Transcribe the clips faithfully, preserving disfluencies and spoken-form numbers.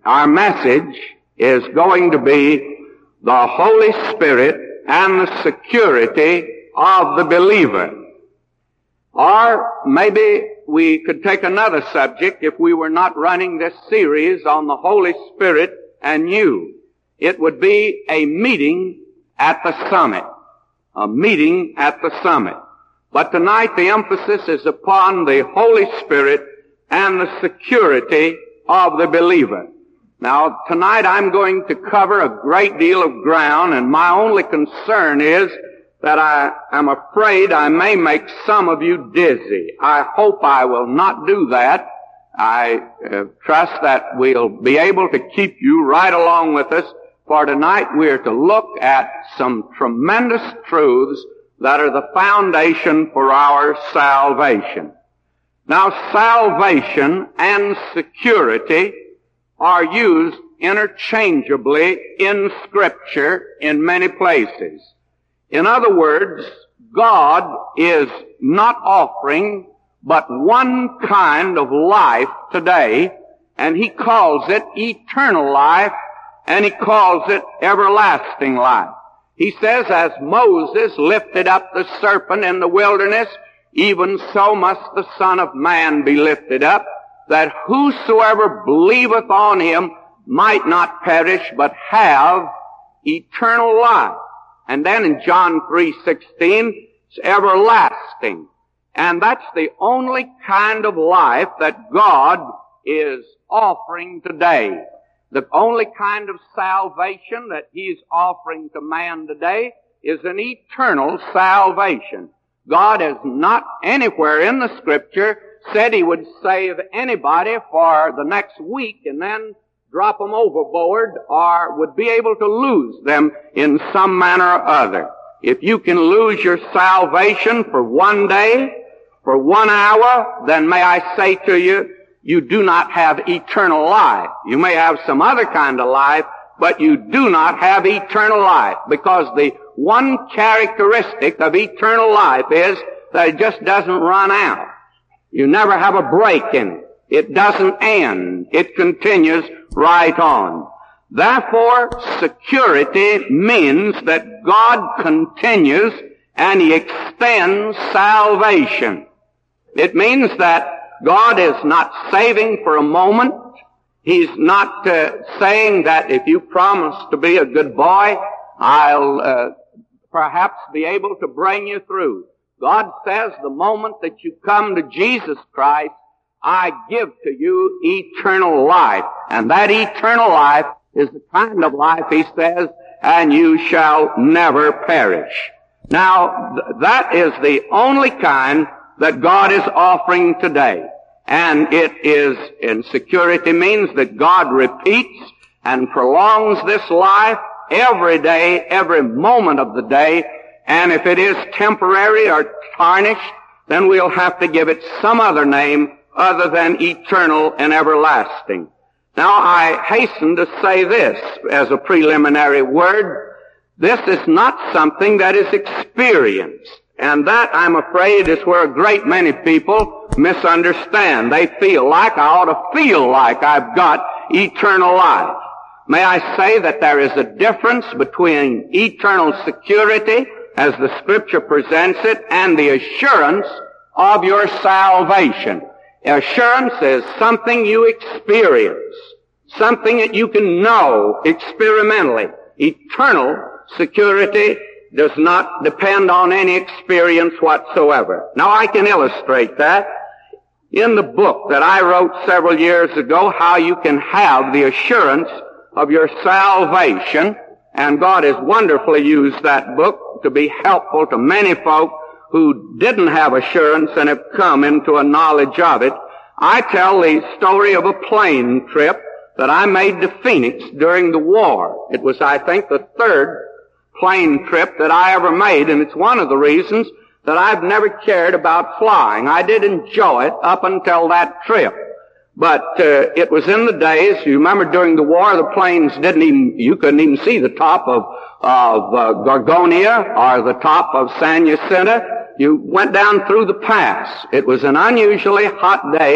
our message is going to be the Holy Spirit and the security of the believer. Or maybe we could take another subject if we were not running this series on the Holy Spirit and you. It would be a meeting at the summit. A meeting at the summit. But tonight the emphasis is upon the Holy Spirit and the security of the believer. Now, tonight I'm going to cover a great deal of ground, and my only concern is that I am afraid I may make some of you dizzy. I hope I will not do that. I uh, trust that we'll be able to keep you right along with us, for tonight we're to look at some tremendous truths that are the foundation for our salvation. Now, salvation and security are used interchangeably in Scripture in many places. In other words, God is not offering but one kind of life today, and He calls it eternal life, and He calls it everlasting life. He says, as Moses lifted up the serpent in the wilderness, even so must the Son of Man be lifted up, that whosoever believeth on Him might not perish, but have eternal life. And then in John three sixteen, it's everlasting. And that's the only kind of life that God is offering today. The only kind of salvation that He's offering to man today is an eternal salvation. God has not anywhere in the Scripture said He would save anybody for the next week and then drop them overboard, or would be able to lose them in some manner or other. If you can lose your salvation for one day, for one hour, then may I say to you, you do not have eternal life. You may have some other kind of life, but you do not have eternal life, because the one characteristic of eternal life is that it just doesn't run out. You never have a break in it. It doesn't end. It continues right on. Therefore, security means that God continues and He extends salvation. It means that God is not saving for a moment. He's not uh, saying that if you promise to be a good boy, I'll uh, perhaps be able to bring you through. God says the moment that you come to Jesus Christ, I give to you eternal life. And that eternal life is the kind of life, He says, and you shall never perish. Now, th- that is the only kind that God is offering today. And it is, in security means that God repeats and prolongs this life every day, every moment of the day. And if it is temporary or tarnished, then we'll have to give it some other name other than eternal and everlasting. Now, I hasten to say this as a preliminary word. This is not something that is experienced. And that, I'm afraid, is where a great many people misunderstand. They feel like I ought to feel like I've got eternal life. May I say that there is a difference between eternal security, as the Scripture presents it, and the assurance of your salvation. Assurance is something you experience, something that you can know experimentally. Eternal security does not depend on any experience whatsoever. Now, I can illustrate that in the book that I wrote several years ago, How You Can Have the Assurance of Your Salvation. And God has wonderfully used that book to be helpful to many folk who didn't have assurance and have come into a knowledge of it. I tell the story of a plane trip that I made to Phoenix during the war. It was, I think, the third plane trip that I ever made, and it's one of the reasons that I've never cared about flying. I did enjoy it up until that trip. But uh, it was in the days, you remember during the war, the planes didn't even, you couldn't even see the top of, of uh, Gorgonia or the top of San Jacinto. You went down through the pass. It was an unusually hot day,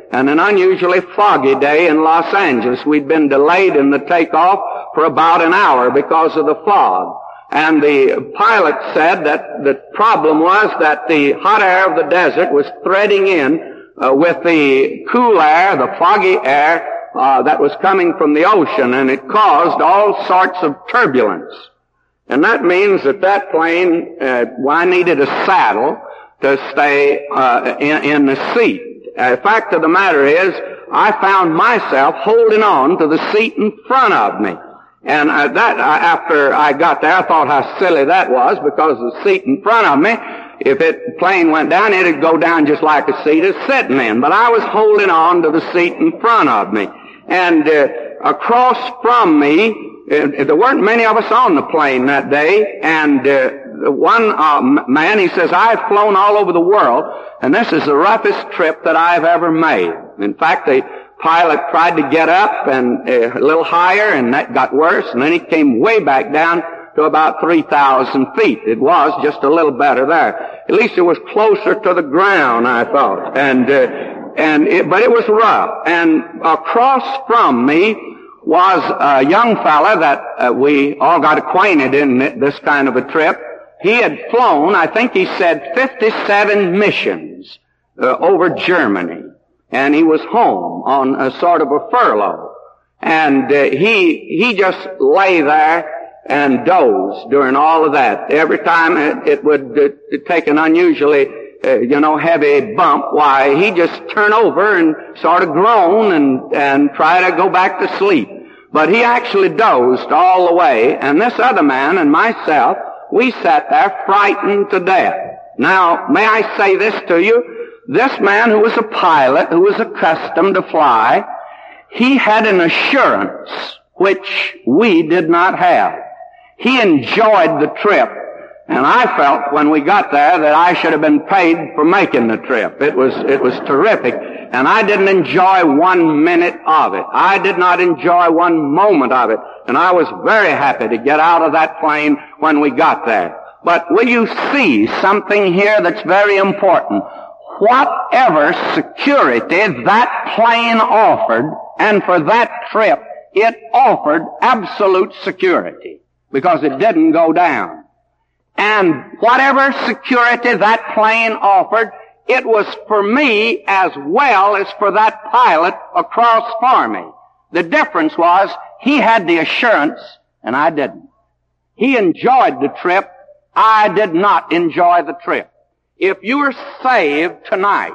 and an unusually foggy day in Los Angeles. We'd been delayed in the takeoff for about an hour because of the fog. And the pilot said that the problem was that the hot air of the desert was threading in uh, with the cool air, the foggy air uh, that was coming from the ocean, and it caused all sorts of turbulence. And that means that that plane, uh, well, I needed a saddle to stay uh, in, in the seat. Uh, the fact of the matter is, I found myself holding on to the seat in front of me. And uh, that, uh, after I got there, I thought how silly that was, because the seat in front of me, if it plane went down, it'd go down just like a seat is sitting in. But I was holding on to the seat in front of me. And uh, across from me, uh, there weren't many of us on the plane that day, and uh, one uh, man, he says, I've flown all over the world, and this is the roughest trip that I've ever made. In fact, the pilot tried to get up and uh, a little higher, and that got worse, and then he came way back down to about three thousand feet. It was just a little better there. At least it was closer to the ground, I thought. And, uh, and it, but it was rough. And across from me was a young fella that uh, we all got acquainted in this kind of a trip. He had flown, I think he said, fifty-seven missions uh, over Germany. And he was home on a sort of a furlough. And uh, he, he just lay there and dozed during all of that. Every time it, it would uh, take an unusually, uh, you know, heavy bump, why, he'd just turn over and sort of groan and, and try to go back to sleep. But he actually dozed all the way, and this other man and myself, we sat there frightened to death. Now, may I say this to you? This man who was a pilot, who was accustomed to fly, he had an assurance which we did not have. He enjoyed the trip, and I felt when we got there that I should have been paid for making the trip. It was, it was terrific, and I didn't enjoy one minute of it. I did not enjoy one moment of it, and I was very happy to get out of that plane when we got there. But will you see something here that's very important? Whatever security that plane offered, and for that trip, it offered absolute security, because it didn't go down. And whatever security that plane offered, it was for me as well as for that pilot across for me. The difference was, he had the assurance, and I didn't. He enjoyed the trip, I did not enjoy the trip. If you are saved tonight,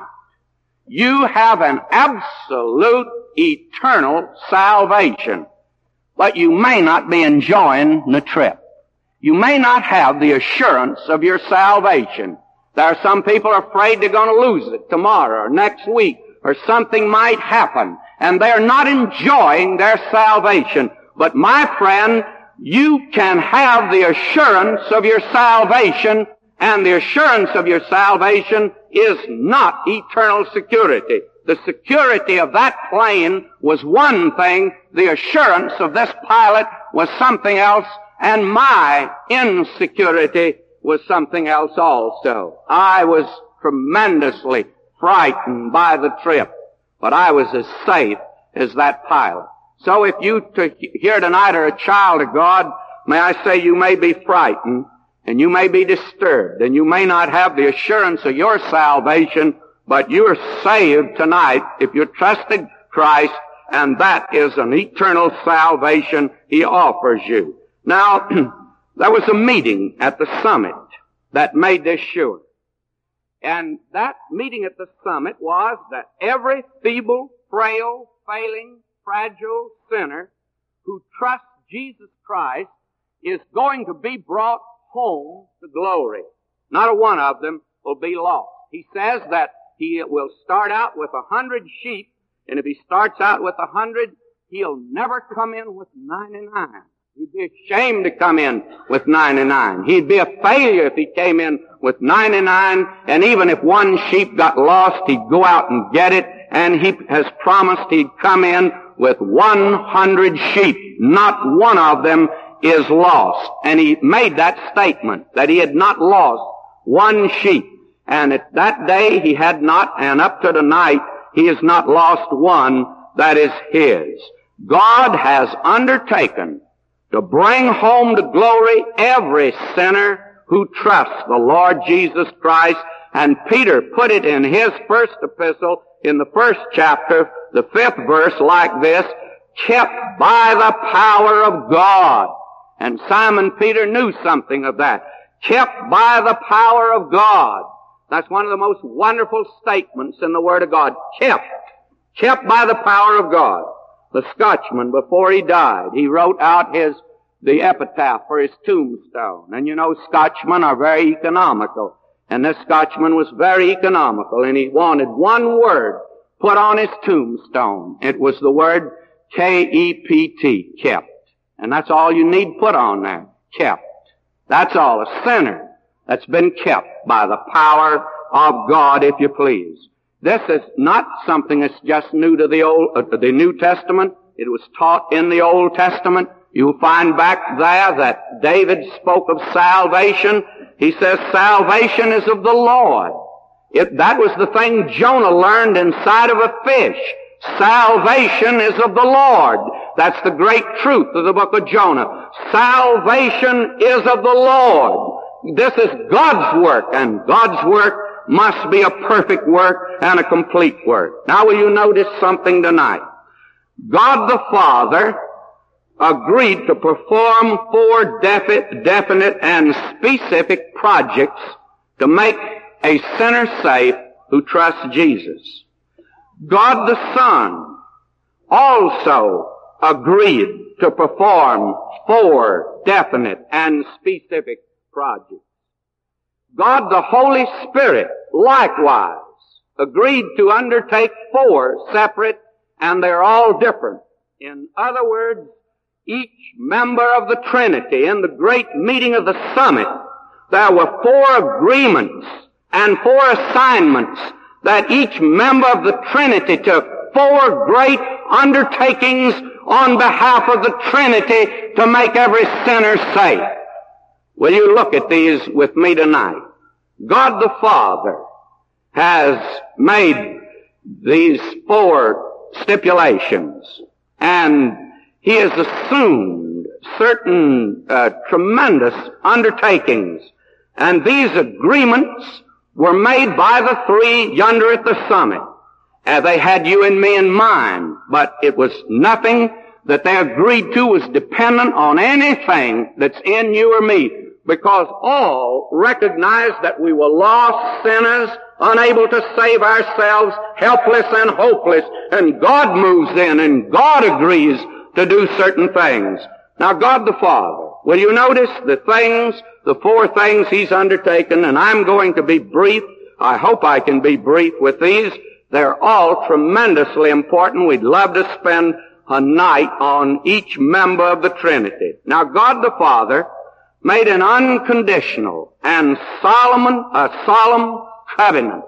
you have an absolute eternal salvation, but you may not be enjoying the trip. You may not have the assurance of your salvation. There are some people afraid they're going to lose it tomorrow or next week, or something might happen, and they're not enjoying their salvation. But my friend, you can have the assurance of your salvation, and the assurance of your salvation is not eternal security. The security of that plane was one thing, the assurance of this pilot was something else, and my insecurity was something else also. I was tremendously frightened by the trip, but I was as safe as that pilot. So if you to here tonight are a child of God, may I say you may be frightened, and you may be disturbed, and you may not have the assurance of your salvation, but you're saved tonight if you trusted Christ, and that is an eternal salvation He offers you. Now, there was a meeting at the summit that made this sure. And that meeting at the summit was that every feeble, frail, failing, fragile sinner who trusts Jesus Christ is going to be brought home to glory. Not a one of them will be lost. He says that he will start out with a hundred sheep, and if he starts out with a hundred, he'll never come in with ninety-nine. He'd be ashamed to come in with ninety-nine. He'd be a failure if he came in with ninety-nine, and even if one sheep got lost, he'd go out and get it, and he has promised he'd come in with one hundred sheep. Not one of them is lost. And he made that statement, that he had not lost one sheep. And at that day he had not, and up to the night, he has not lost one that is his. God has undertaken to bring home to glory every sinner who trusts the Lord Jesus Christ. And Peter put it in his first epistle, in the first chapter, the fifth verse, like this, kept by the power of God. And Simon Peter knew something of that. Kept by the power of God. That's one of the most wonderful statements in the Word of God. Kept. Kept by the power of God. The Scotchman, before he died, he wrote out his, the epitaph for his tombstone. And you know, Scotchmen are very economical. And this Scotchman was very economical, and he wanted one word put on his tombstone. It was the word K E P T, kept. And that's all you need put on there. Kept. That's all. A sinner that's been kept by the power of God, if you please. This is not something that's just new to the Old, uh, the New Testament. It was taught in the Old Testament. You'll find back there that David spoke of salvation. He says salvation is of the Lord. It, that was the thing Jonah learned inside of a fish. Salvation is of the Lord. That's the great truth of the book of Jonah. Salvation is of the Lord. This is God's work, and God's work must be a perfect work and a complete work. Now will you notice something tonight? God the Father agreed to perform four defi- definite and specific projects to make a sinner safe who trusts Jesus. God the Son also agreed to perform four definite and specific projects. God the Holy Spirit likewise agreed to undertake four separate, and they're all different. In other words, each member of the Trinity, in the great meeting of the summit, there were four agreements and four assignments that each member of the Trinity took. Four great undertakings on behalf of the Trinity to make every sinner safe. Will you look at these with me tonight? God the Father has made these four stipulations, and He has assumed certain uh, tremendous undertakings. And these agreements were made by the three yonder at the summit. Uh, they had you and me in mind, but it was nothing that they agreed to was dependent on anything that's in you or me, because all recognized that we were lost sinners, unable to save ourselves, helpless and hopeless, and God moves in and God agrees to do certain things. Now God the Father, will you notice the things, the four things He's undertaken, and I'm going to be brief. I hope I can be brief with these. They're all tremendously important. We'd love to spend a night on each member of the Trinity. Now God the Father made an unconditional and solemn, a solemn covenant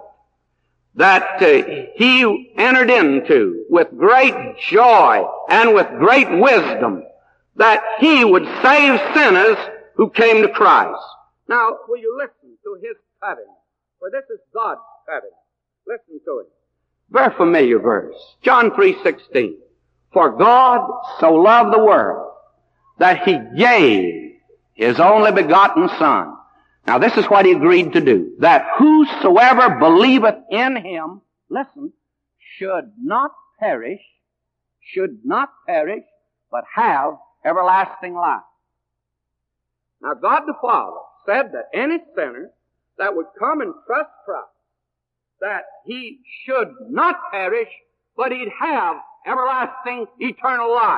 that uh, He entered into with great joy and with great wisdom, that He would save sinners who came to Christ. Now, will you listen to His covenant? For this is God's covenant. Listen to it. Very familiar verse. John three sixteen. For God so loved the world that He gave His only begotten Son. Now this is what He agreed to do. That whosoever believeth in Him, listen, should not perish, should not perish, but have everlasting life. Now God the Father said that any sinner that would come and trust Christ, that he should not perish, but he'd have everlasting, eternal life.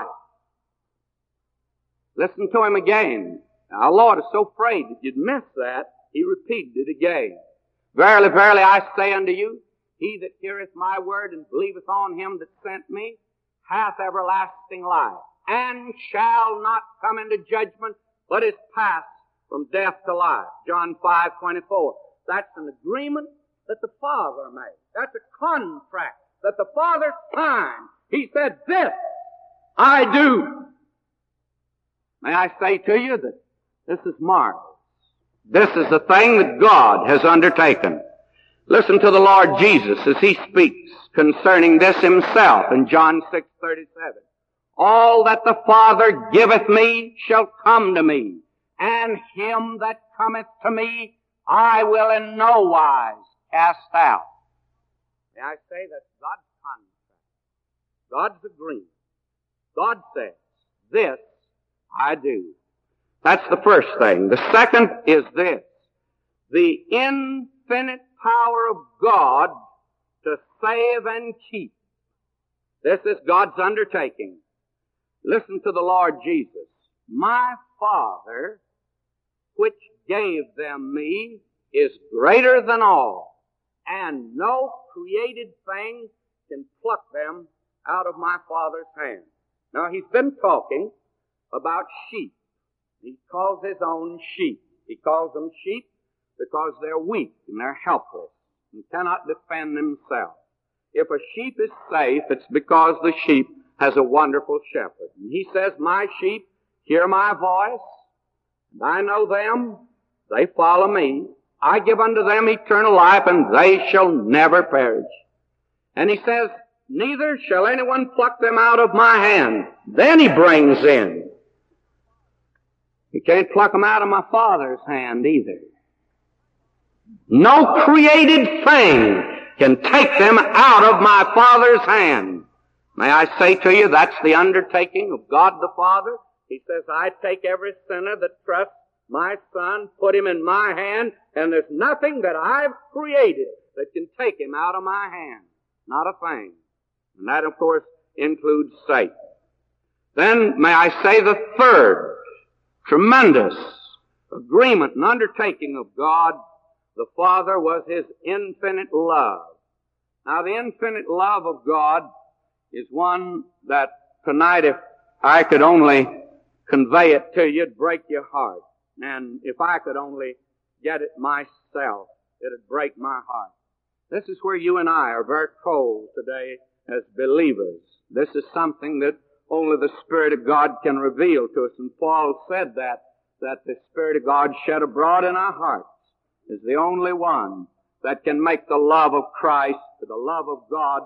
Listen to Him again. Now, our Lord is so afraid that you'd miss that, He repeated it again. Verily, verily, I say unto you, he that heareth my word and believeth on Him that sent me hath everlasting life, and shall not come into judgment, but is passed from death to life. John five twenty-four. That's an agreement that the Father made. That's a contract that the Father signed. He said, this I do. May I say to you that this is marvelous. This is the thing that God has undertaken. Listen to the Lord Jesus as he speaks concerning this himself in John six thirty-seven. All that the Father giveth me shall come to me, and him that cometh to me I will in no wise cast out. May I say that God's contract, God's agreement. God says, this I do. That's the first thing. The second is this. The infinite power of God to save and keep. This is God's undertaking. Listen to the Lord Jesus. My Father, which gave them me, is greater than all, and no created thing can pluck them out of my Father's hand. Now, he's been talking about sheep. He calls his own sheep. He calls them sheep because they're weak and they're helpless and cannot defend themselves. If a sheep is safe, it's because the sheep has a wonderful shepherd. And he says, my sheep hear my voice, and I know them, they follow me. I give unto them eternal life, and they shall never perish. And he says, neither shall anyone pluck them out of my hand. Then he brings in, you can't pluck them out of my Father's hand either. No created thing can take them out of my Father's hand. May I say to you, that's the undertaking of God the Father. He says, I take every sinner that trusts my Son, put him in my hand, and there's nothing that I've created that can take him out of my hand. Not a thing. And that, of course, includes Satan. Then, may I say the third tremendous agreement and undertaking of God the Father was his infinite love. Now, the infinite love of God is one that tonight, if I could only convey it to you, it'd break your heart. And if I could only get it myself, it'd break my heart. This is where you and I are very cold today as believers. This is something that only the Spirit of God can reveal to us. And Paul said that, that the Spirit of God shed abroad in our hearts is the only one that can make the love of Christ, the love of God,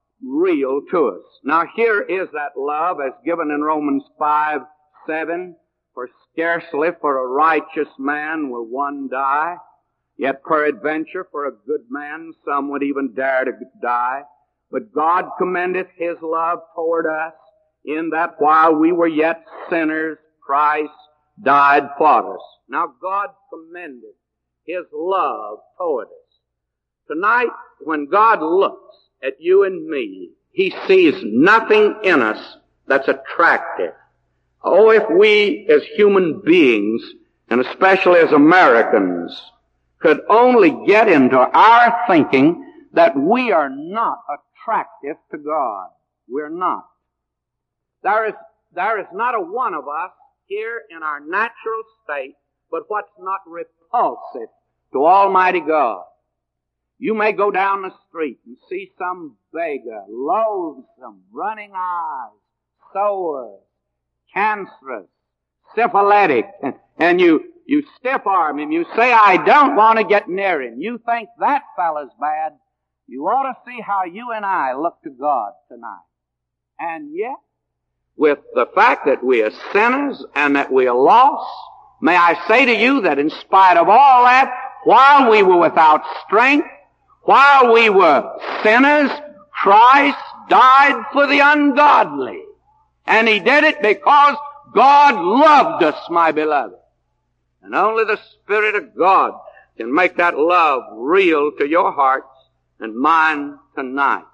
real to us. Now here is that love as given in Romans five seven. For scarcely for a righteous man will one die, yet peradventure for a good man some would even dare to die. But God commendeth his love toward us, in that while we were yet sinners, Christ died for us. Now God commended his love toward us. Tonight, when God looks at you and me, he sees nothing in us that's attractive. Oh, if we as human beings, and especially as Americans, could only get into our thinking that we are not attractive to God. We're not. There is, there is not a one of us here in our natural state, but what's not repulsive to Almighty God. You may go down the street and see some beggar, loathsome, running eyes, sore, cancerous, syphilitic, and, and you, you stiff-arm him. You say, I don't want to get near him. You think that fellow's bad. You ought to see how you and I look to God tonight. And yet, with the fact that we are sinners and that we are lost, may I say to you that in spite of all that, while we were without strength, while we were sinners, Christ died for the ungodly. And he did it because God loved us, my beloved. And only the Spirit of God can make that love real to your hearts and mine tonight.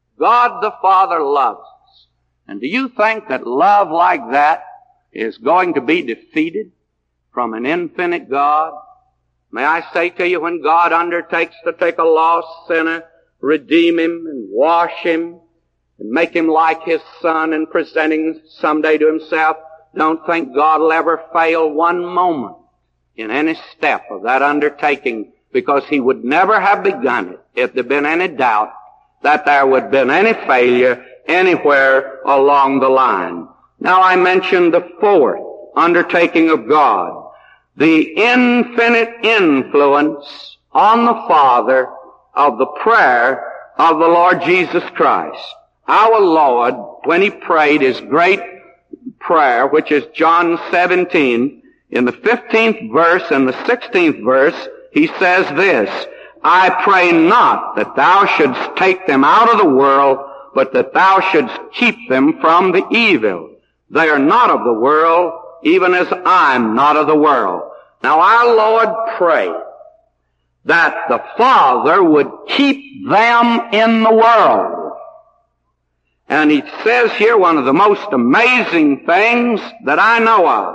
God the Father loves us. And do you think that love like that is going to be defeated from an infinite God? May I say to you, when God undertakes to take a lost sinner, redeem him and wash him and make him like his Son and present him someday to himself, don't think God will ever fail one moment in any step of that undertaking, because he would never have begun it if there had been any doubt that there would have been any failure anywhere along the line. Now I mentioned the fourth undertaking of God, the infinite influence on the Father of the prayer of the Lord Jesus Christ. Our Lord, when He prayed His great prayer, which is John seventeen, in the fifteenth verse and the sixteenth verse, He says this, I pray not that thou shouldst take them out of the world, but that thou shouldst keep them from the evil. They are not of the world, even as I'm not of the world. Now our Lord prayed that the Father would keep them in the world. And He says here one of the most amazing things that I know of.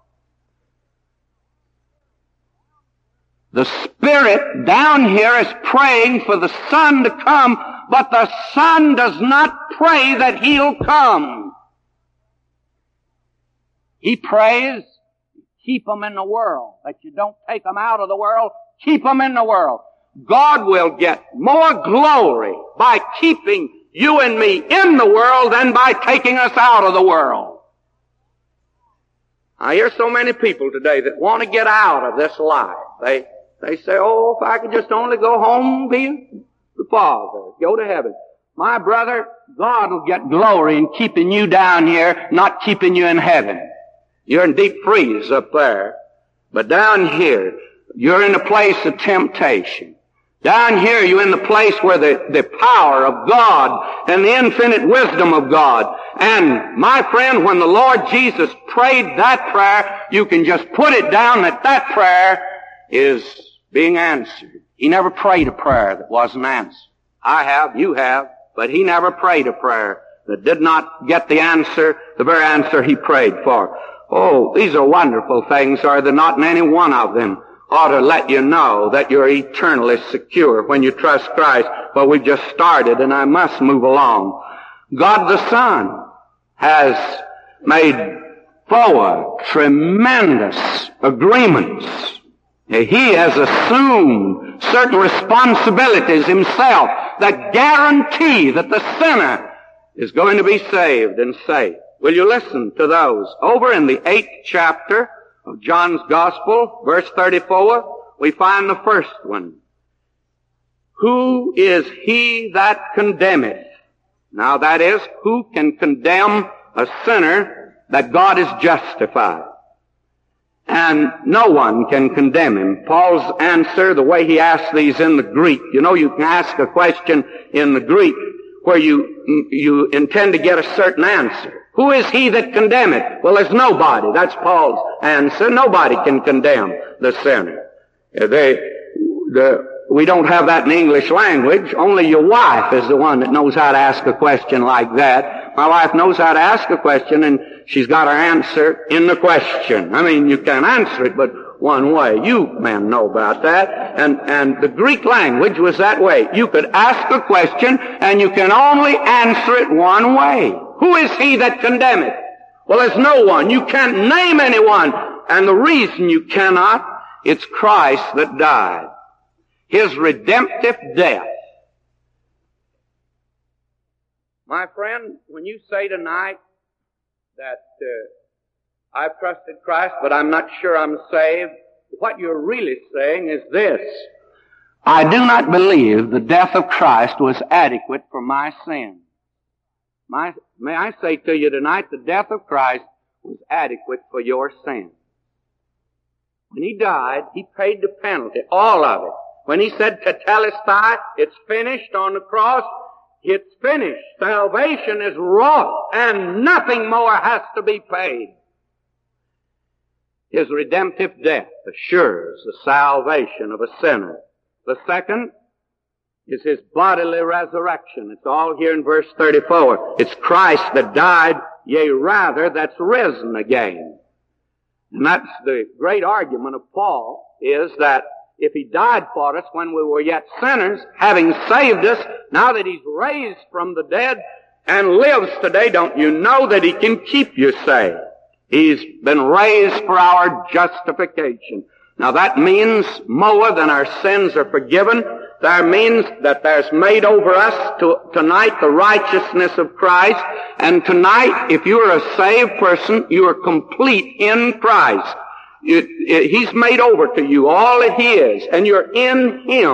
The Spirit down here is praying for the Son to come, but the Son does not pray that He'll come. He prays, keep them in the world, that you don't take them out of the world, keep them in the world. God will get more glory by keeping you and me in the world than by taking us out of the world. I hear so many people today that want to get out of this life. They They say, oh, if I could just only go home, be the Father, go to heaven. My brother, God will get glory in keeping you down here, not keeping you in heaven. You're in deep freeze up there. But down here, you're in a place of temptation. Down here, you're in the place where the, the power of God and the infinite wisdom of God. And my friend, when the Lord Jesus prayed that prayer, you can just put it down that that prayer is being answered. He never prayed a prayer that wasn't answered. I have, you have, but He never prayed a prayer that did not get the answer, the very answer He prayed for. Oh, these are wonderful things, are there not? And any one of them ought to let you know that you're eternally secure when you trust Christ. Well, we've just started and I must move along. God the Son has made four tremendous agreements. He has assumed certain responsibilities Himself that guarantee that the sinner is going to be saved and safe. Will you listen to those? Over in the eighth chapter of John's Gospel, verse thirty-four, we find the first one. Who is he that condemneth? Now that is, who can condemn a sinner that God is justified? And no one can condemn him. Paul's answer, the way he asks these in the Greek, you know, you can ask a question in the Greek where you, you intend to get a certain answer. Who is he that condemneth? Well, there's nobody. That's Paul's answer. Nobody can condemn the sinner. They, the, we don't have that in the English language. Only your wife is the one that knows how to ask a question like that. My wife knows how to ask a question, and she's got her answer in the question. I mean, you can't answer it but one way. You men know about that. And, and the Greek language was that way. You could ask a question, and you can only answer it one way. Who is he that condemneth? Well, there's no one. You can't name anyone. And the reason you cannot, it's Christ that died. His redemptive death. My friend, when you say tonight that uh, I've trusted Christ, but I'm not sure I'm saved, what you're really saying is this. I do not believe the death of Christ was adequate for my sin. My, may I say to you tonight, the death of Christ was adequate for your sin. When He died, He paid the penalty, all of it. When He said, Tetelestai, it's finished on the cross, it's finished. Salvation is wrought, and nothing more has to be paid. His redemptive death assures the salvation of a sinner. The second is His bodily resurrection. It's all here in verse thirty-four. It's Christ that died, yea, rather, that's risen again. And that's the great argument of Paul, is that if He died for us when we were yet sinners, having saved us, now that He's raised from the dead and lives today, don't you know that He can keep you saved? He's been raised for our justification. Now that means more than our sins are forgiven. That means that there's made over us to, tonight the righteousness of Christ. And tonight, if you are a saved person, you are complete in Christ. It, it, he's made over to you all of His, and you're in Him.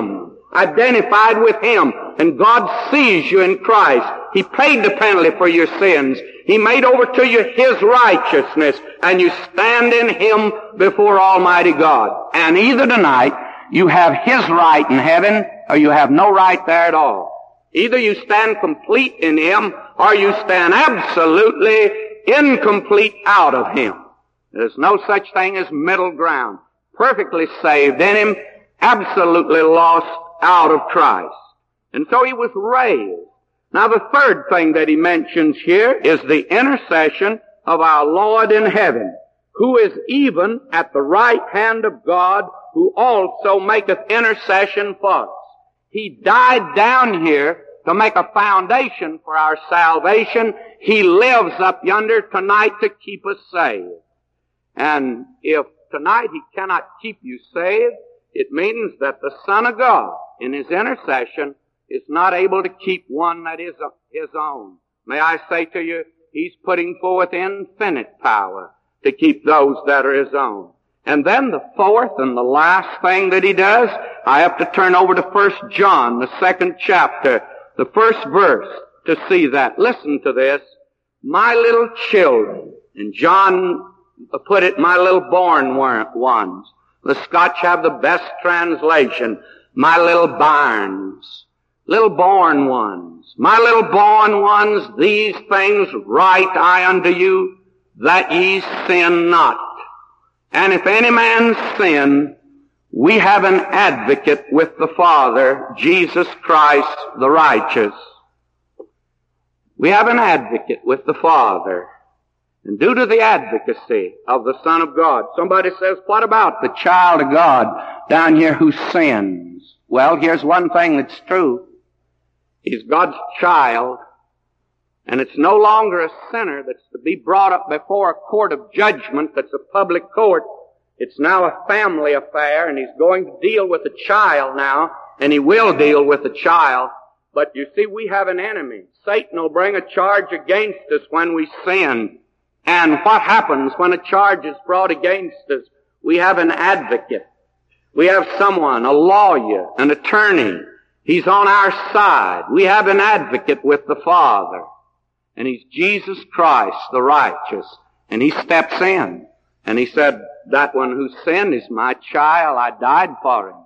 identified with Him. And God sees you in Christ. He paid the penalty for your sins. He made over to you His righteousness, and you stand in Him before Almighty God. And either tonight you have His right in heaven, or you have no right there at all. Either you stand complete in Him, or you stand absolutely incomplete out of Him. There's no such thing as middle ground. Perfectly saved in Him, absolutely lost out of Christ. And so He was raised. Now the third thing that He mentions here is the intercession of our Lord in heaven, who is even at the right hand of God, who also maketh intercession for us. He died down here to make a foundation for our salvation. He lives up yonder tonight to keep us saved. And if tonight He cannot keep you saved, it means that the Son of God, in His intercession, is not able to keep one that is His own. May I say to you, He's putting forth infinite power to keep those that are His own. And then the fourth and the last thing that He does, I have to turn over to First John, the second chapter, the first verse, to see that. Listen to this. My little children, and John put it, my little born ones. The Scotch have the best translation. My little bairns, little born ones. My little born ones, these things write I unto you, that ye sin not. And if any man sin, we have an advocate with the Father, Jesus Christ the righteous. We have an advocate with the Father. And due to the advocacy of the Son of God, somebody says, what about the child of God down here who sins? Well, here's one thing that's true. He's God's child, and it's no longer a sinner that's to be brought up before a court of judgment that's a public court. It's now a family affair, and He's going to deal with a child now, and He will deal with a child. But you see, we have an enemy. Satan will bring a charge against us when we sin. And what happens when a charge is brought against us? We have an advocate. We have someone, a lawyer, an attorney. He's on our side. We have an advocate with the Father. And He's Jesus Christ, the righteous. And He steps in. And He said, that one who sinned is my child. I died for him.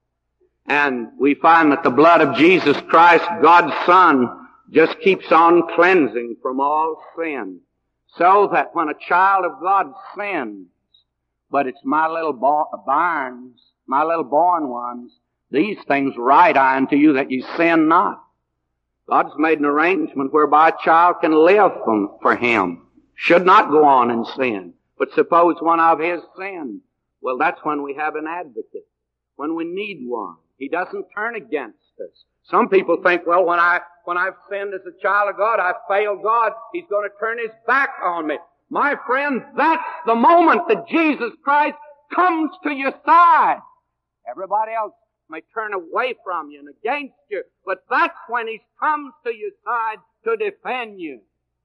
And we find that the blood of Jesus Christ, God's Son, just keeps on cleansing from all sin. So that when a child of God sins, but it's my little bairns, my little born ones, these things write I unto you that you sin not. God's made an arrangement whereby a child can live from, for Him. Should not go on in sin. But suppose one of his sin. Well, that's when we have an advocate. When we need one. He doesn't turn against us. Some people think, well, when I, when I've sinned as a child of God, I've failed God, He's going to turn His back on me. My friend, that's the moment that Jesus Christ comes to your side. Everybody else may turn away from you and against you, but that's when He comes to your side to defend you.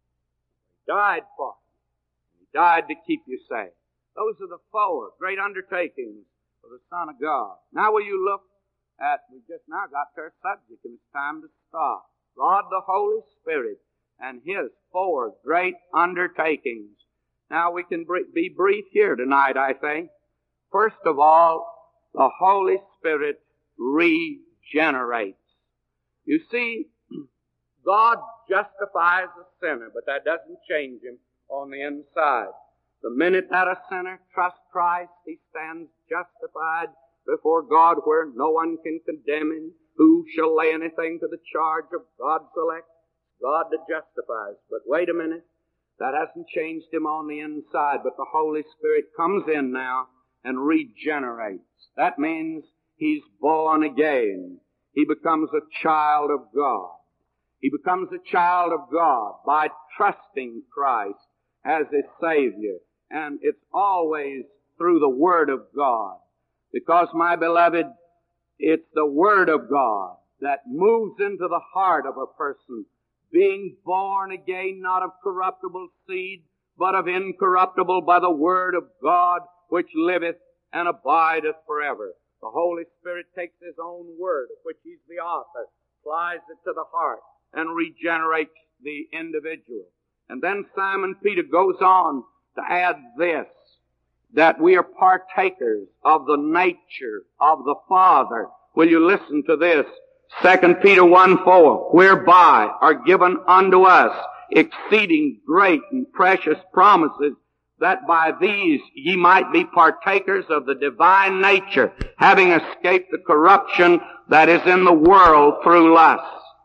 He died for you. He died to keep you safe. Those are the four great undertakings of the Son of God. Now will you look at, we just now got to our subject, and it's time to stop. God the Holy Spirit and His four great undertakings. Now we can be brief here tonight, I think. First of all, the Holy Spirit regenerates. You see, God justifies a sinner, but that doesn't change him on the inside. The minute that a sinner trusts Christ, he stands justified before God, where no one can condemn him. Who shall lay anything to the charge of God's elect? God that justifies. But wait a minute. That hasn't changed him on the inside, but the Holy Spirit comes in now and regenerates. That means he's born again. He becomes a child of God. He becomes a child of God by trusting Christ as his Savior. And it's always through the Word of God. Because, my beloved, it's the Word of God that moves into the heart of a person, being born again, not of corruptible seed, but of incorruptible by the Word of God, which liveth and abideth forever. The Holy Spirit takes His own Word, of which He's the author, applies it to the heart, and regenerates the individual. And then Simon Peter goes on to add this, that we are partakers of the nature of the Father. Will you listen to this? Second Peter one four, whereby are given unto us exceeding great and precious promises, that by these ye might be partakers of the divine nature, having escaped the corruption that is in the world through lust.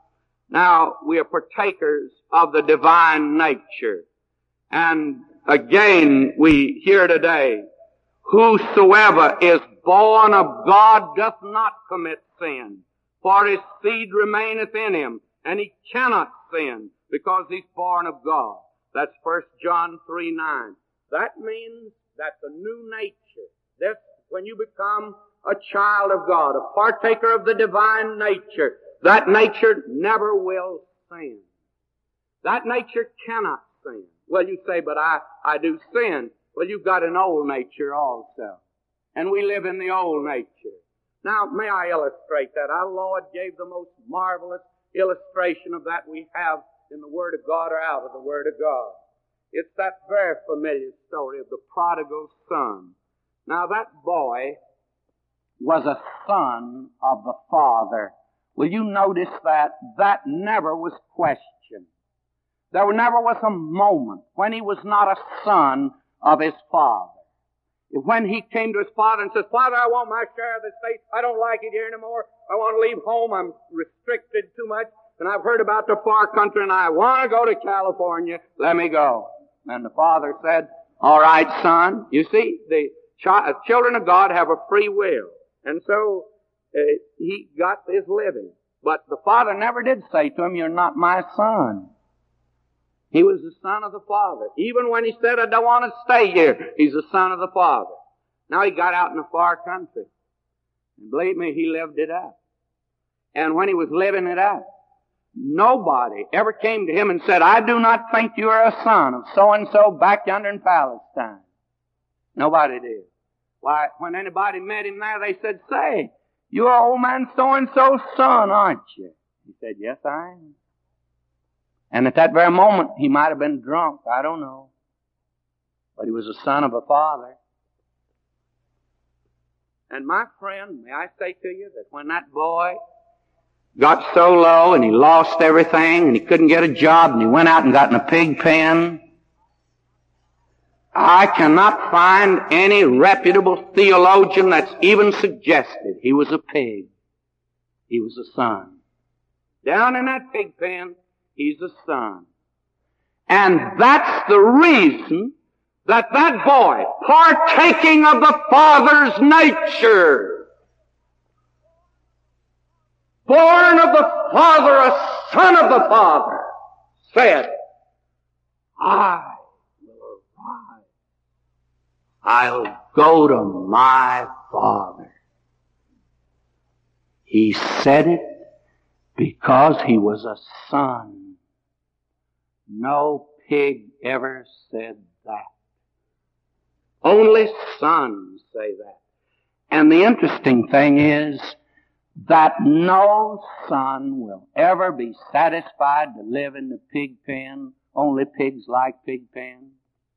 Now, we are partakers of the divine nature. And again, we hear today, whosoever is born of God doth not commit sin, for his seed remaineth in him, and he cannot sin, because he's born of God. That's First John three nine. That means that the new nature, this, when you become a child of God, a partaker of the divine nature, that nature never will sin. That nature cannot sin. Well, you say, but I, I do sin. Well, you've got an old nature also. And we live in the old nature. Now, may I illustrate that? Our Lord gave the most marvelous illustration of that we have in the Word of God or out of the Word of God. It's that very familiar story of the prodigal son. Now, that boy was a son of the father. Will you notice that? That never was questioned. There never was a moment when he was not a son of his father. When he came to his father and says, Father, I want my share of this faith. I don't like it here anymore. I want to leave home. I'm restricted too much. And I've heard about the far country and I want to go to California. Let me go. And the father said, all right, son. You see, the ch- children of God have a free will. And so uh, he got his living. But the father never did say to him, you're not my son. He was the son of the Father. Even when he said, I don't want to stay here, he's the son of the Father. Now he got out in the far country. And believe me, he lived it up. And when he was living it up, nobody ever came to him and said, I do not think you are a son of so-and-so back yonder in Palestine. Nobody did. Why, when anybody met him there, they said, say, you're old man so-and-so's son, aren't you? He said, yes, I am. And at that very moment, he might have been drunk. I don't know. But he was the son of a father. And my friend, may I say to you that when that boy got so low and he lost everything and he couldn't get a job and he went out and got in a pig pen, I cannot find any reputable theologian that's even suggested he was a pig. He was a son. Down in that pig pen, he's a son. And that's the reason that that boy, partaking of the Father's nature, born of the Father, a son of the Father, said, I will arise. I'll go to my Father. He said it because he was a son. No pig ever said that. Only sons say that. And the interesting thing is that no son will ever be satisfied to live in the pig pen. Only pigs like pig pens.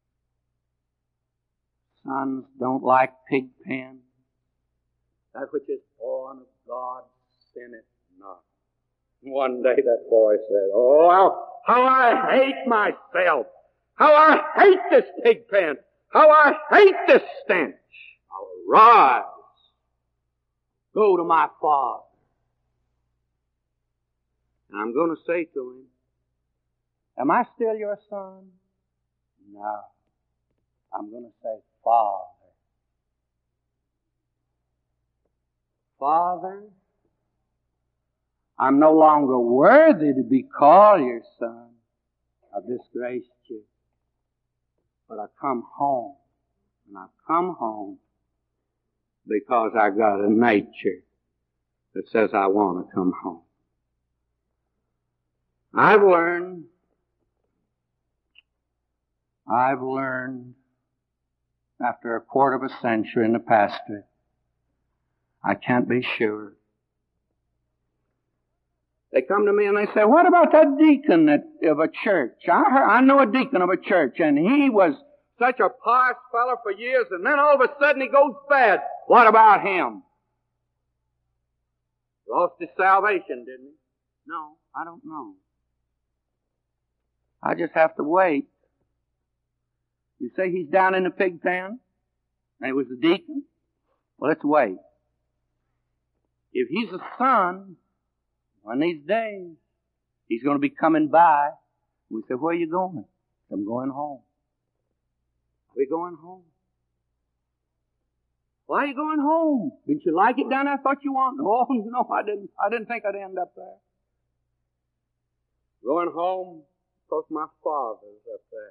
Sons don't like pig pens. That which is born of God sinneth not. One day that boy said, oh, how, how I hate myself. How I hate this pig pen. How I hate this stench. I'll rise. Go to my Father. And I'm going to say to him, am I still your son? No. I'm going to say, Father. Father, I'm no longer worthy to be called your son. I've disgraced you. But I come home. And I come home because I got a nature that says I want to come home. I've learned, I've learned after a quarter of a century in the pastorate, I can't be sure. They come to me and they say, what about that deacon at, of a church? I heard, I know a deacon of a church, and he was such a pious fellow for years, and then all of a sudden he goes bad. What about him? Lost his salvation, didn't he? No, I don't know. I just have to wait. You say he's down in the pig pen, and he was a deacon? Well, let's wait. If he's a son, one of these days, he's going to be coming by. We say, where are you going? I'm going home. We're going home. Why are you going home? Didn't you like it down there? I thought you wanted. Oh, no, I didn't. I didn't think I'd end up there. Going home because my father's up there.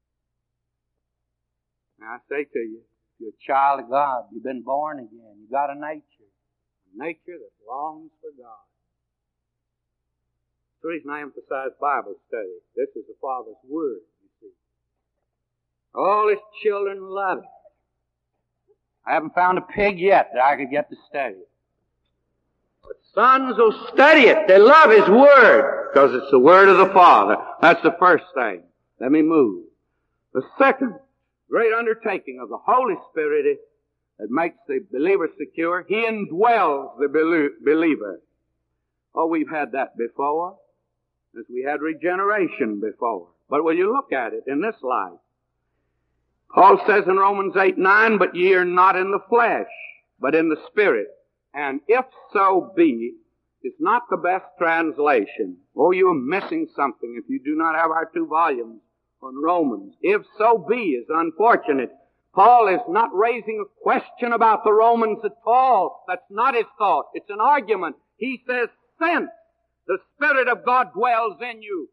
Now I say to you, you're a child of God. You've been born again. You've got a nature. A nature that longs for God. That's the reason I emphasize Bible study. This is the Father's Word, you see. All His children love it. I haven't found a pig yet that I could get to study it. But sons will study it. They love His Word because it's the Word of the Father. That's the first thing. Let me move. The second great undertaking of the Holy Spirit is that makes the believer secure. He indwells the believer. Oh, we've had that before, as we had regeneration before. But when you look at it in this light, Paul says in Romans eight nine, but ye are not in the flesh, but in the Spirit. And if so be, is not the best translation. Oh, you are missing something if you do not have our two volumes on Romans. If so be is unfortunate. Paul is not raising a question about the Romans at all. That's not his thought. It's an argument. He says, since the Spirit of God dwells in you.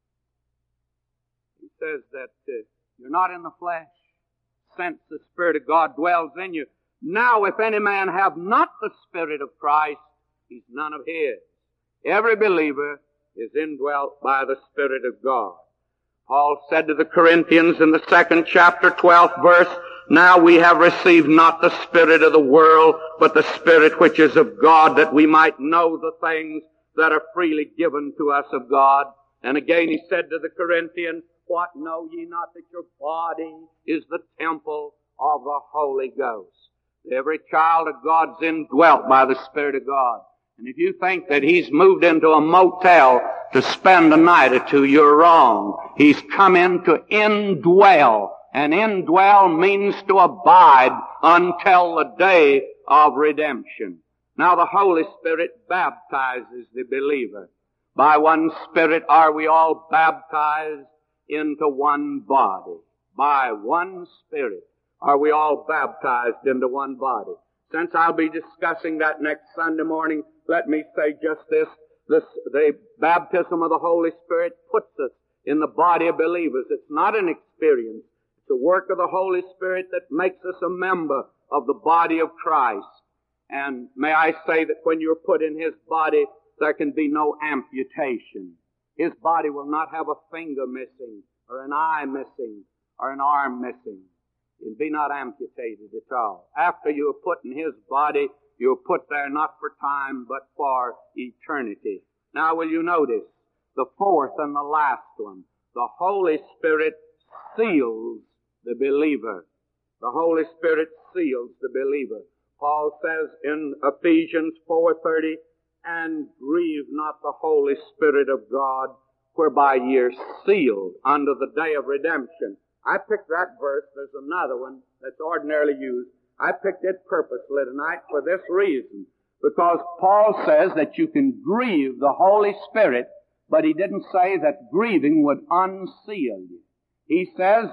He says that uh, you're not in the flesh. Since the Spirit of God dwells in you. Now, if any man have not the Spirit of Christ, he's none of His. Every believer is indwelt by the Spirit of God. Paul said to the Corinthians in the second chapter, twelfth verse, now we have received not the spirit of the world, but the Spirit which is of God, that we might know the things that are freely given to us of God. And again he said to the Corinthians, what know ye not that your body is the temple of the Holy Ghost? Every child of God's indwelt by the Spirit of God. And if you think that He's moved into a motel to spend a night or two, you're wrong. He's come in to indwell. And indwell means to abide until the day of redemption. Now the Holy Spirit baptizes the believer. By one Spirit are we all baptized into one body. By one Spirit are we all baptized into one body. Since I'll be discussing that next Sunday morning, let me say just this. This, the baptism of the Holy Spirit puts us in the body of believers. It's not an experience. It's a work of the Holy Spirit that makes us a member of the body of Christ. And may I say that when you're put in His body, there can be no amputation. His body will not have a finger missing, or an eye missing, or an arm missing. It'll be not amputated at all. After you are put in His body, you are put there not for time, but for eternity. Now will you notice the fourth and the last one? The Holy Spirit seals the believer. The Holy Spirit seals the believer. Paul says in Ephesians four thirty, and grieve not the Holy Spirit of God, whereby ye are sealed unto the day of redemption. I picked that verse. There's another one that's ordinarily used. I picked it purposely tonight for this reason. Because Paul says that you can grieve the Holy Spirit, but he didn't say that grieving would unseal you. He says,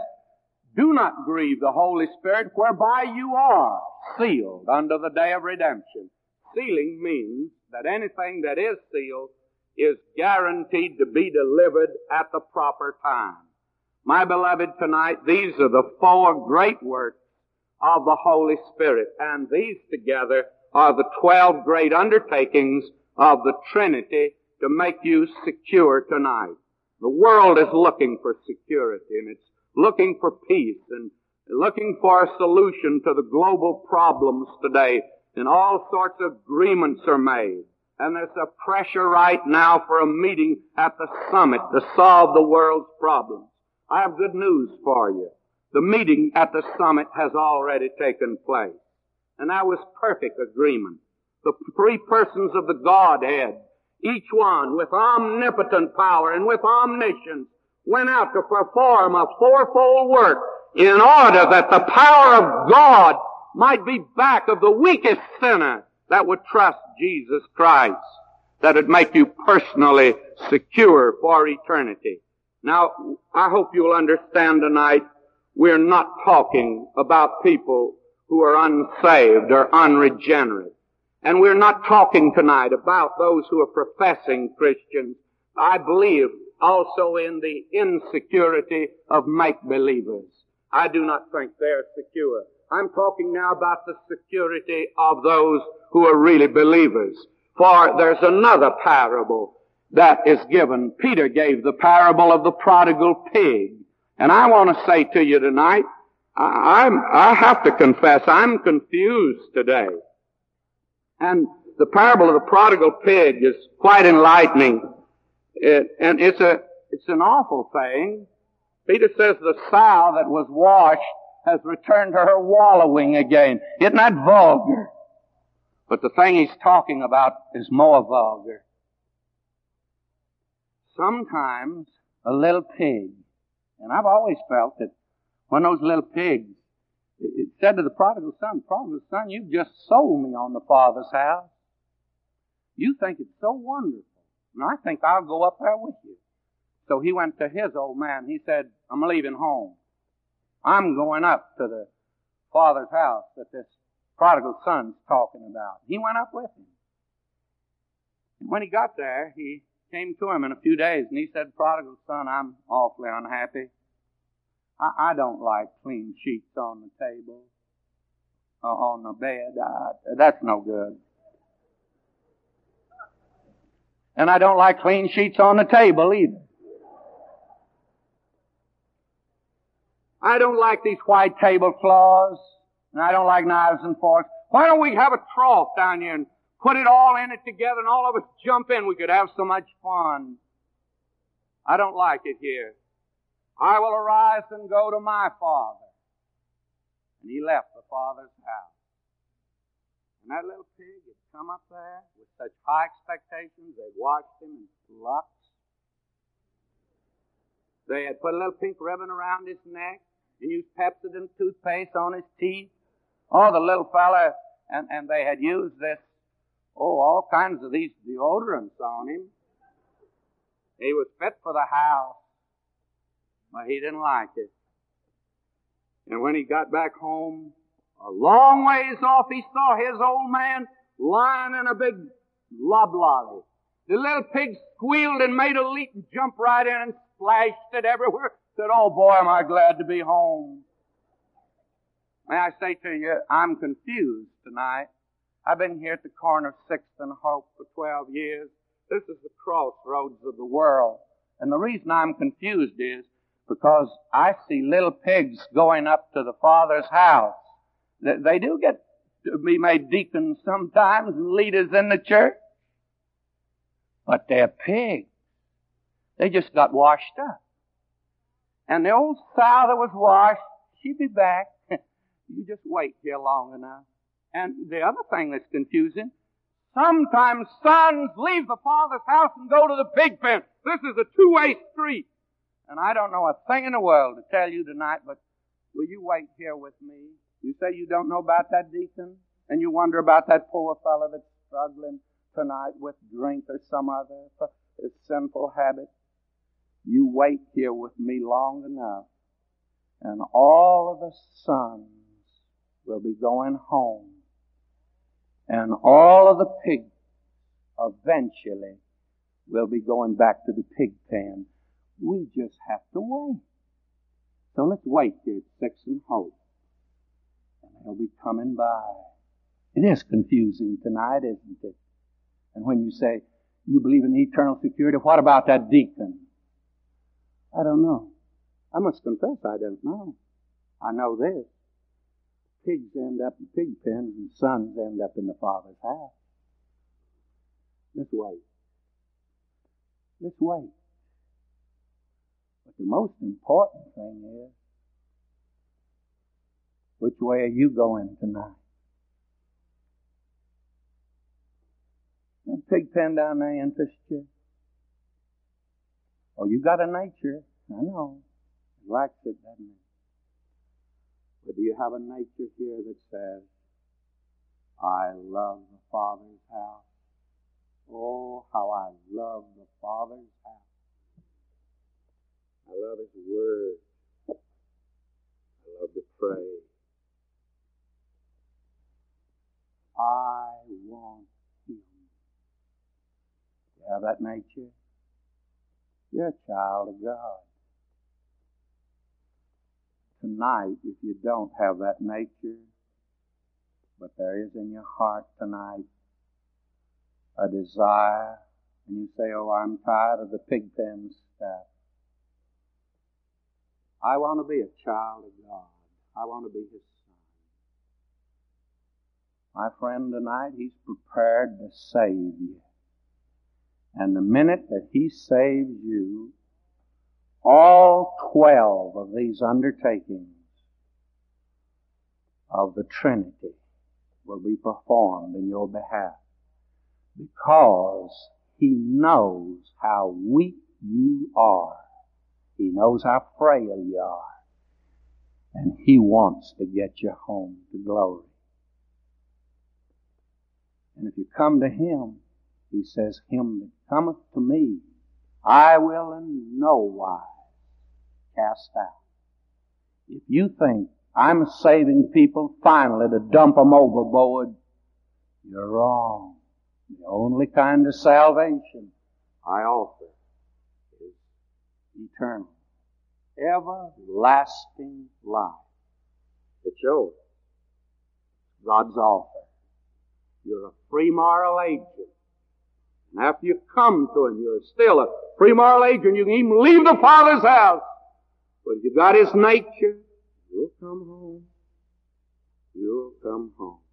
do not grieve the Holy Spirit, whereby you are sealed unto the day of redemption. Sealing means that anything that is sealed is guaranteed to be delivered at the proper time. My beloved, tonight, these are the four great works of the Holy Spirit, and these together are the twelve great undertakings of the Trinity to make you secure tonight. The world is looking for security, and it's looking for peace, and looking for a solution to the global problems today. and all sorts of agreements are made. And there's a pressure right now for a meeting at the summit to solve the world's problems. I have good news for you. The meeting at the summit has already taken place. And that was perfect agreement. The three persons of the Godhead, each one with omnipotent power and with omniscience, went out to perform a fourfold work in order that the power of God might be back of the weakest sinner that would trust Jesus Christ, that would make you personally secure for eternity. Now, I hope you'll understand tonight, we're not talking about people who are unsaved or unregenerate. And we're not talking tonight about those who are professing Christians. I believe also in the insecurity of make-believers. I do not think they're secure. I'm talking now about the security of those who are really believers. For there's another parable that is given. Peter gave the parable of the prodigal pig. And I want to say to you tonight, I, I'm, I have to confess, I'm confused today. And the parable of the prodigal pig is quite enlightening. It, and it's a, it's an awful thing. Peter says the sow that was washed has returned to her wallowing again. Isn't that vulgar? But the thing he's talking about is more vulgar. Sometimes a little pig, and I've always felt that when those little pigs, it said to the prodigal son, prodigal son, you've just sold me on the Father's house. You think it's so wonderful, and I think I'll go up there with you. So he went to his old man. He said, I'm leaving home. I'm going up to the Father's house that this prodigal son's talking about. He went up with him. And when he got there, he came to him in a few days, and he said, prodigal son, I'm awfully unhappy. I, I don't like clean sheets on the table, uh, on the bed. I, that's no good. And I don't like clean sheets on the table either. I don't like these white tablecloths, and I don't like knives and forks. Why don't we have a trough down here and put it all in it together and all of us jump in? We could have so much fun. I don't like it here. I will arise and go to my father. And he left the Father's house. And that little pig had come up there with such high expectations. They'd washed him in flux. They had put a little pink ribbon around his neck and used Pepsodent toothpaste on his teeth. Oh, the little fella, and, and they had used this, oh, all kinds of these deodorants on him. He was fit for the house, but he didn't like it. And when he got back home, a long ways off, he saw his old man lying in a big loblolly. The little pig squealed and made a leap and jumped right in and splashed it everywhere. Said, oh boy, am I glad to be home. May I say to you, I'm confused tonight. I've been here at the corner of sixth and Hope for twelve years. This is the crossroads of the world. And the reason I'm confused is because I see little pigs going up to the Father's house. They do get to be made deacons sometimes and leaders in the church. But they're pigs. They just got washed up. And the old sow that was washed, she'll be back. You just wait here long enough. And the other thing that's confusing, sometimes sons leave the Father's house and go to the pig pen. This is a two-way street. And I don't know a thing in the world to tell you tonight, but will you wait here with me? You say you don't know about that deacon, and you wonder about that poor fellow that's struggling tonight with drink or some other sinful habit. You wait here with me long enough, and all of the sons will be going home, and all of the pigs eventually will be going back to the pig pen. We just have to wait. So let's wait here at Sixth and Hope, and they'll be coming by. It is confusing tonight, isn't it? And when you say, you believe in eternal security, what about that deacon? I don't know. I must confess I don't know. I know this. pigs end up in pig pens and sons end up in the Father's house. Let's wait. Let's wait. But the most important thing is, which way are you going tonight? That pig pen down there interests you? Oh, you got a nature. I know. It likes it, doesn't it? But do you have a nature here that says, I love the Father's house? Oh, how I love the Father's house. I love His Word. I love to pray. I want Him. You have that nature? You're a child of God. Tonight, if you don't have that nature, but there is in your heart tonight a desire, and you say, oh, I'm tired of the pig pen stuff. I want to be a child of God. I want to be His son. My friend, tonight, He's prepared to save you. And the minute that He saves you, all twelve of these undertakings of the Trinity will be performed in your behalf, because He knows how weak you are. He knows how frail you are. And He wants to get you home to glory. And if you come to Him, He says, Him that cometh to me, I will in no wise cast out. If you think I'm saving people finally to dump them overboard, you're wrong. The only kind of salvation I offer is eternal, everlasting life. It's yours. God's offer. You're a free moral agent. And after you come to Him, you're still a free moral agent. You can even leave the Father's house. But if you've got His nature, you'll come home. You'll come home.